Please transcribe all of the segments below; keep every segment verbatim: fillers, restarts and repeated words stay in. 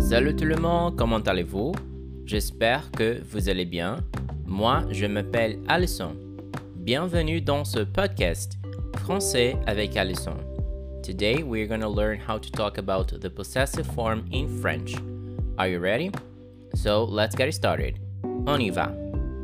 Salut tout le monde, comment allez-vous? J'espère que vous allez bien. Moi, je m'appelle Alison. Bienvenue dans ce podcast Français avec Alison. Today, we're going to learn how to talk about the possessive form in French. Are you ready? So, let's get started. On y va.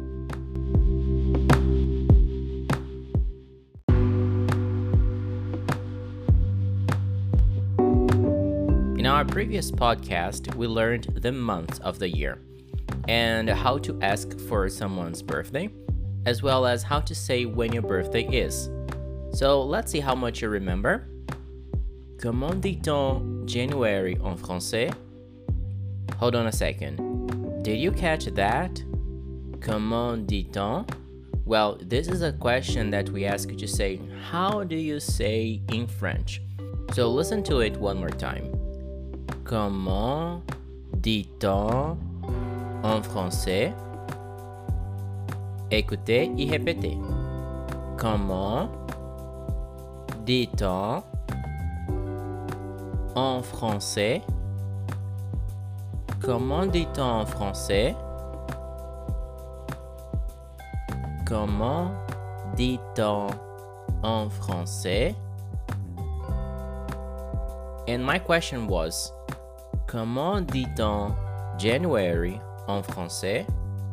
In our previous podcast, we learned the months of the year and how to ask for someone's birthday, as well as how to say when your birthday is. So let's see how much you remember. Comment dit-on January en français? Hold on a second. Did you catch that? Comment dit-on? Well, this is a question that we ask you to say, how do you say in French? So listen to it one more time. Comment dit-on en français? Écoutez et répétez. Comment dit-on en français? Comment dit-on en français? Comment dit-on en français? And my question was, comment dit-on January en français?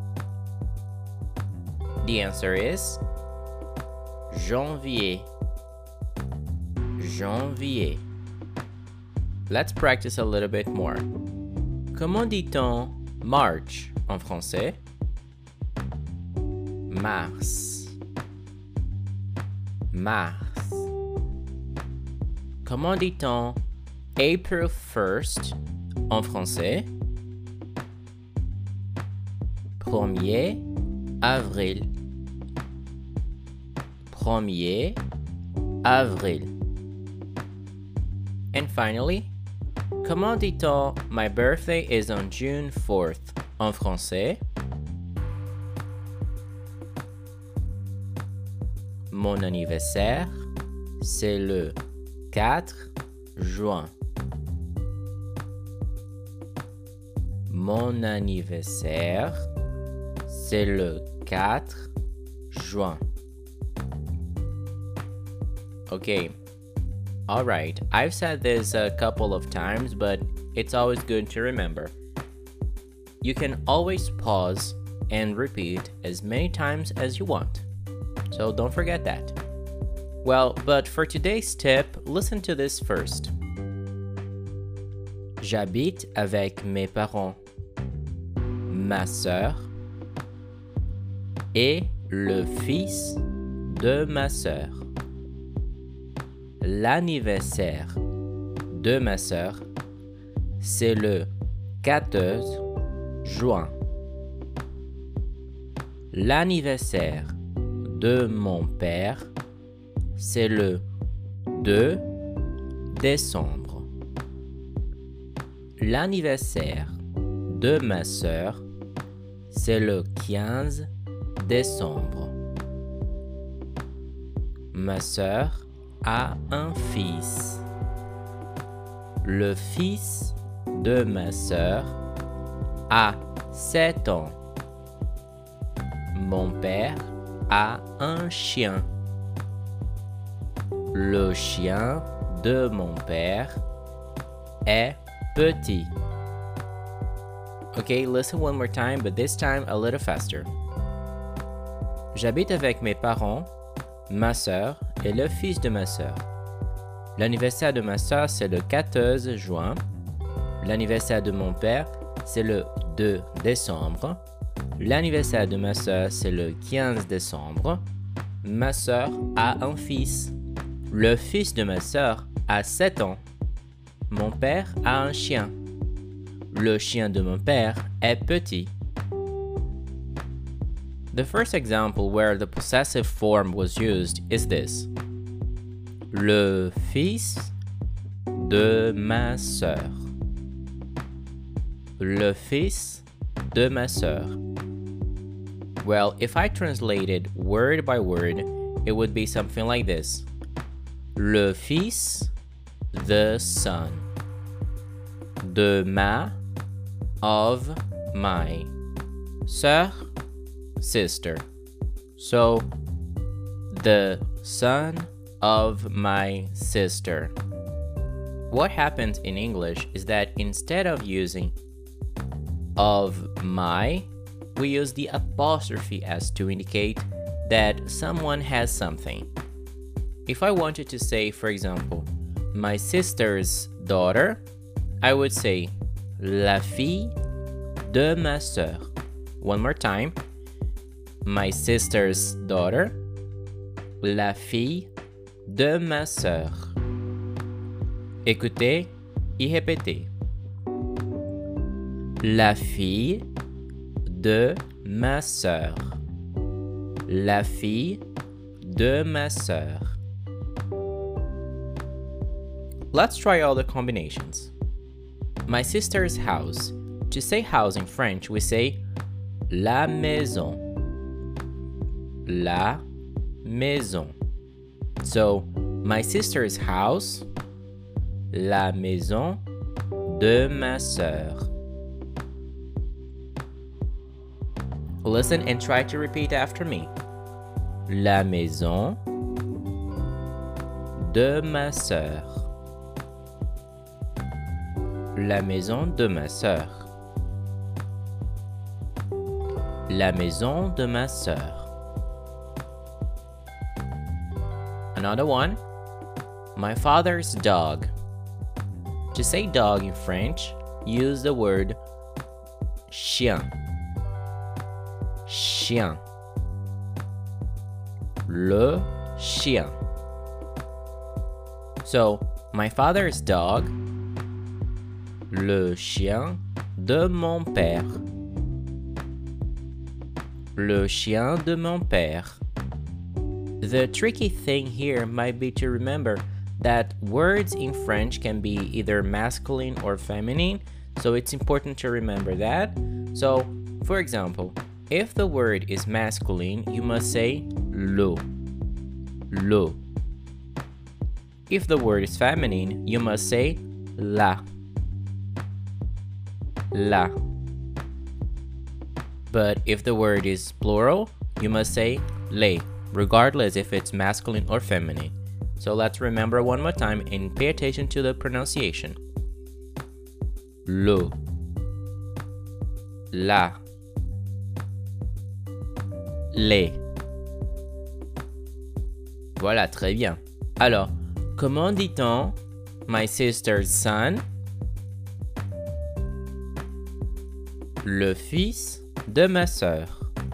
The answer is janvier. Janvier. Let's practice a little bit more. Comment dit-on March en français? Mars. Mars. Comment dit-on April first en français? Premier avril. Premier avril. And finally, comment dit-on my birthday is on June fourth en français? Mon anniversaire, c'est le quatre juin. Mon anniversaire, c'est le quatre juin. Okay. All right. I've said this a couple of times, but it's always good to remember. You can always pause and repeat as many times as you want. So don't forget that. Well, but for today's tip, listen to this first. J'habite avec mes parents, ma sœur et le fils de ma sœur. L'anniversaire de ma sœur, c'est le quatorze juin. L'anniversaire de mon père, c'est le deux décembre. L'anniversaire de ma sœur, c'est le quinze décembre. Ma sœur a un fils. Le fils de ma sœur a sept ans. Mon père a un chien. Le chien de mon père est petit. Okay, listen one more time, but this time a little faster. J'habite avec mes parents, ma sœur et le fils de ma sœur. L'anniversaire de ma sœur, c'est le quatorze juin. L'anniversaire de mon père, c'est le deux décembre. L'anniversaire de ma sœur, c'est le quinze décembre. Ma sœur a un fils. Le fils de ma sœur a sept ans. Mon père a un chien. Le chien de mon père est petit. The first example where the possessive form was used is this. Le fils de ma sœur. Le fils de ma sœur. Well, if I translated word by word, it would be something like this. Le fils, the son. De ma of my sœur, sister. So, the son of my sister. What happens in English is that instead of using of my, we use the apostrophe s to indicate that someone has something. If I wanted to say, for example, my sister's daughter, I would say la fille de ma sœur. One more time. My sister's daughter, la fille de ma sœur. Écoutez y répétez. La fille de ma sœur. La fille de ma sœur. Let's try all the combinations. My sister's house. To say house in French, we say la maison. La maison. So, my sister's house, la maison de ma sœur. Listen and try to repeat after me. La maison de ma sœur. La maison de ma sœur. La maison de ma sœur. Another one. My father's dog. To say dog in French, use the word chien. Chien. Le chien. So, my father's dog. Le chien de mon père. Le chien de mon père. The tricky thing here might be to remember that words in French can be either masculine or feminine, so it's important to remember that. So, for example, if the word is masculine, you must say le. Le. If the word is feminine, you must say la. La. But if the word is plural, you must say les, regardless if it's masculine or feminine. So let's remember one more time and pay attention to the pronunciation. Le. La. Les. Voilà, très bien. Alors, comment dit-on my sister's son? Le fils de ma sœur.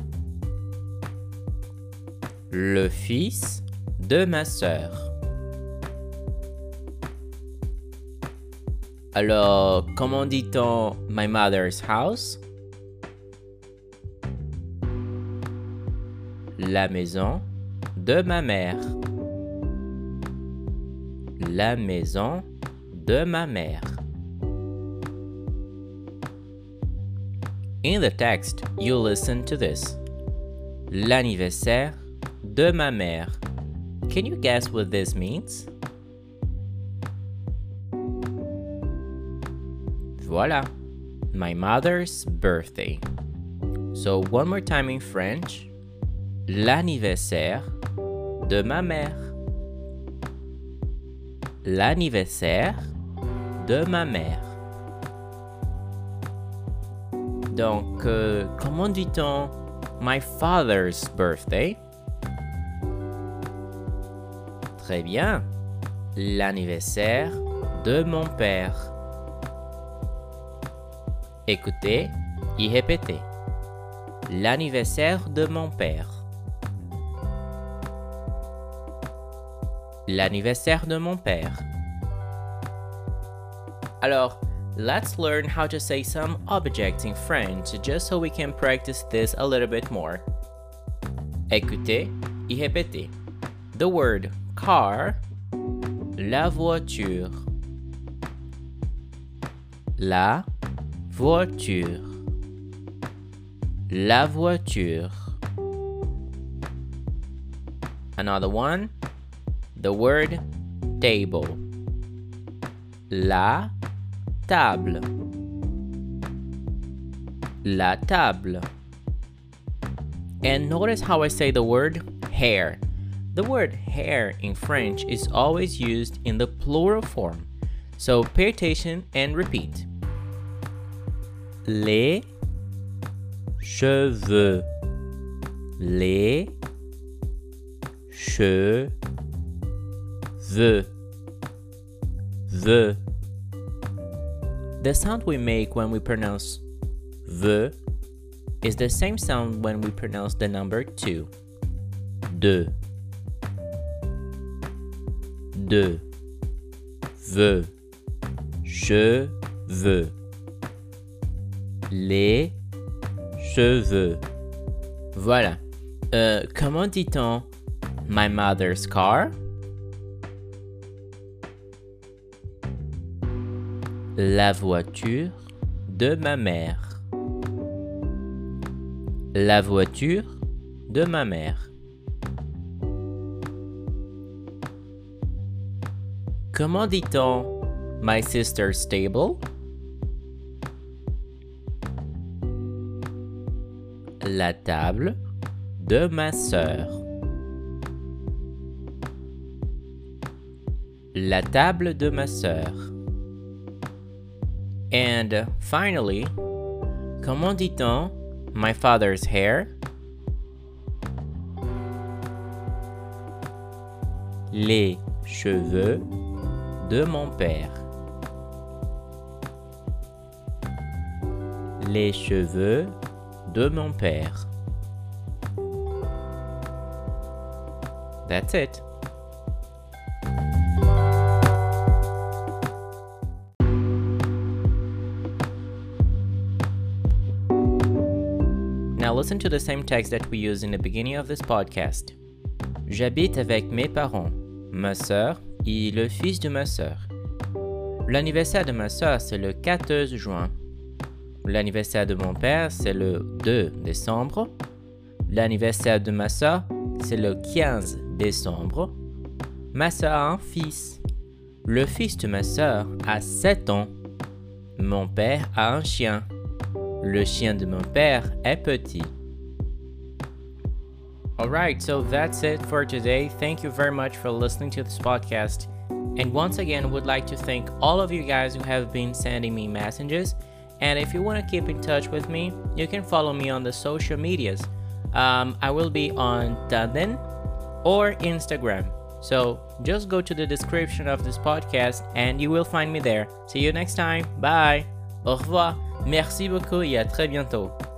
Le fils de ma sœur. Alors, comment dit-on my mother's house? La maison de ma mère. La maison de ma mère. In the text, you listen to this. L'anniversaire de ma mère. Can you guess what this means? Voilà, my mother's birthday. So one more time in French. L'anniversaire de ma mère. L'anniversaire de ma mère. Donc, euh, comment dit-on my father's birthday? Très bien. L'anniversaire de mon père. Écoutez y répétez. L'anniversaire de mon père. L'anniversaire de mon père. Alors, let's learn how to say some objects in French just so we can practice this a little bit more. Écoutez y répétez. The word car, la voiture. La voiture. La voiture. Another one, the word table. La table. La table. And notice how I say the word hair. The word hair in French is always used in the plural form. So pay attention and repeat. Les cheveux. Les cheveux. The. The sound we make when we pronounce the is the same sound when we pronounce the number two. De. De. The. Cheveux. Les cheveux. Voilà. Euh, comment dit-on my mother's car? La voiture de ma mère. La voiture de ma mère. Comment dit-on my sister's table? La table de ma sœur. La table de ma sœur. And finally, comment dit-on my father's hair? Les cheveux de mon père. Les cheveux de mon père. That's it. Now listen to the same text that we used in the beginning of this podcast. J'habite avec mes parents, ma sœur et le fils de ma sœur. L'anniversaire de ma sœur, c'est le quatorze juin. L'anniversaire de mon père, c'est le deux décembre. L'anniversaire de ma sœur, c'est le quinze décembre. Ma sœur a un fils. Le fils de ma sœur a sept ans. Mon père a un chien. Le chien de mon père est petit. Alright, so that's it for today. Thank you very much for listening to this podcast. And once again, would like to thank all of you guys who have been sending me messages. And if you want to keep in touch with me, you can follow me on the social medias. Um, I will be on Tandem or Instagram. So just go to the description of this podcast and you will find me there. See you next time. Bye. Au revoir. Merci beaucoup et à très bientôt.